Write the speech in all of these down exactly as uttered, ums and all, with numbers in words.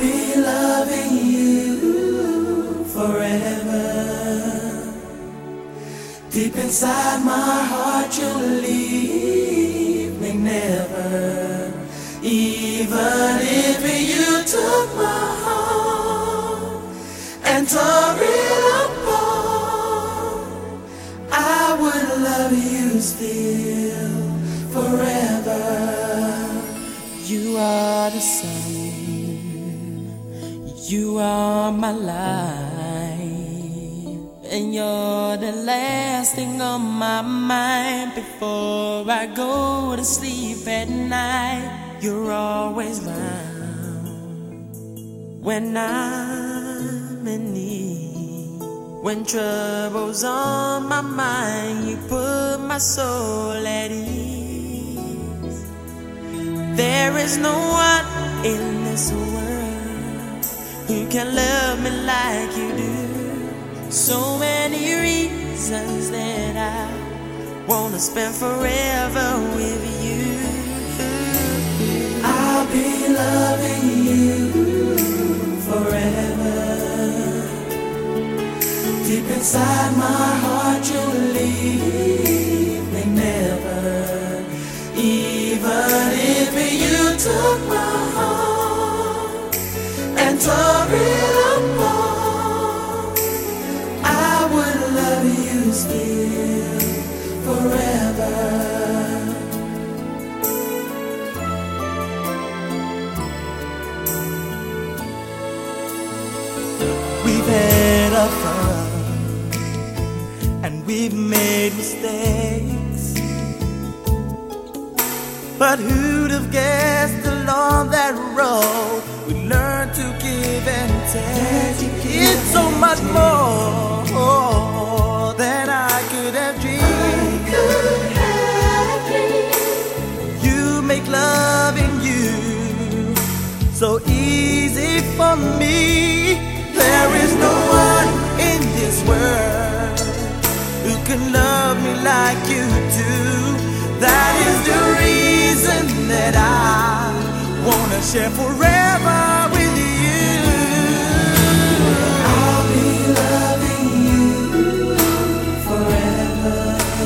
be loving you forever. Deep inside my heart you'll leave me never. Even if you took my heart and tore it apart, I would love you still forever. You are the sun, you are my life, and you're the last thing on my mind before I go to sleep at night. You're always round when I'm in need. When trouble's on my mind, you put my soul at ease. There is no one in this world who can love me like you do. So many reasons that I wanna spend forever with you. I'll be loving you forever. Deep inside my heart you'll leave me never. Even if you took my heart and tore it apart, I would love you still forever. We've had our fun and we've made mistakes, but who'd have guessed along that road we learn to give and take? It's so much more than I could have dreamed. You make loving you so easy for me. There is no one in this world who can love me like you do. That is the reason that I wanna share forever with you. I'll be loving you forever.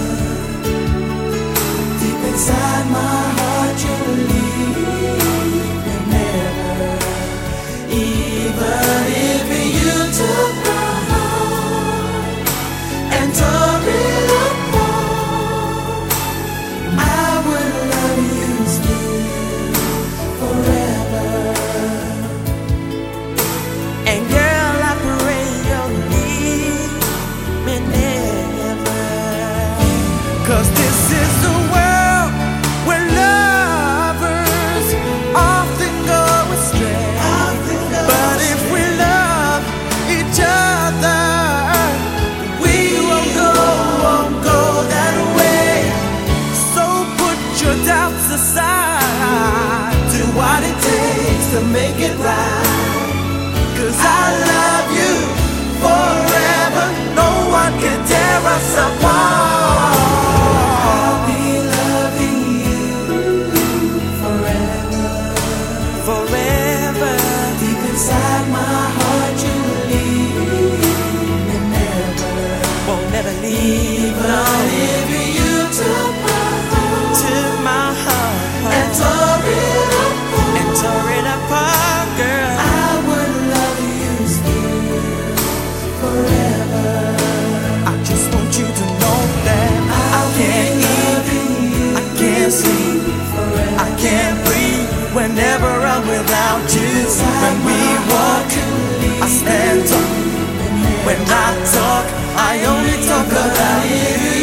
Deep inside my heart you'll leave me never. Even if you took my heart and tore it apart, I would love you still forever. And girl, I pray you'll leave me never. 'Cause this is the world where lovers often go astray. But if we love each other, we won't go, won't go that way. So put your doubts aside, do what it takes to make it right. 'Cause I love you forever, no one can tear us apart. I'll be loving you forever, forever. Deep inside my heart you'll leave me never. Won't never leave. Even if you took my heart, took my heart and tore it apart, and tore it apart, girl, I would love you still forever. I just want you to know that I can't eat, I can't sleep, I can't breathe whenever I'm without you. When we walk, I stand up. When I talk, I only talk about you.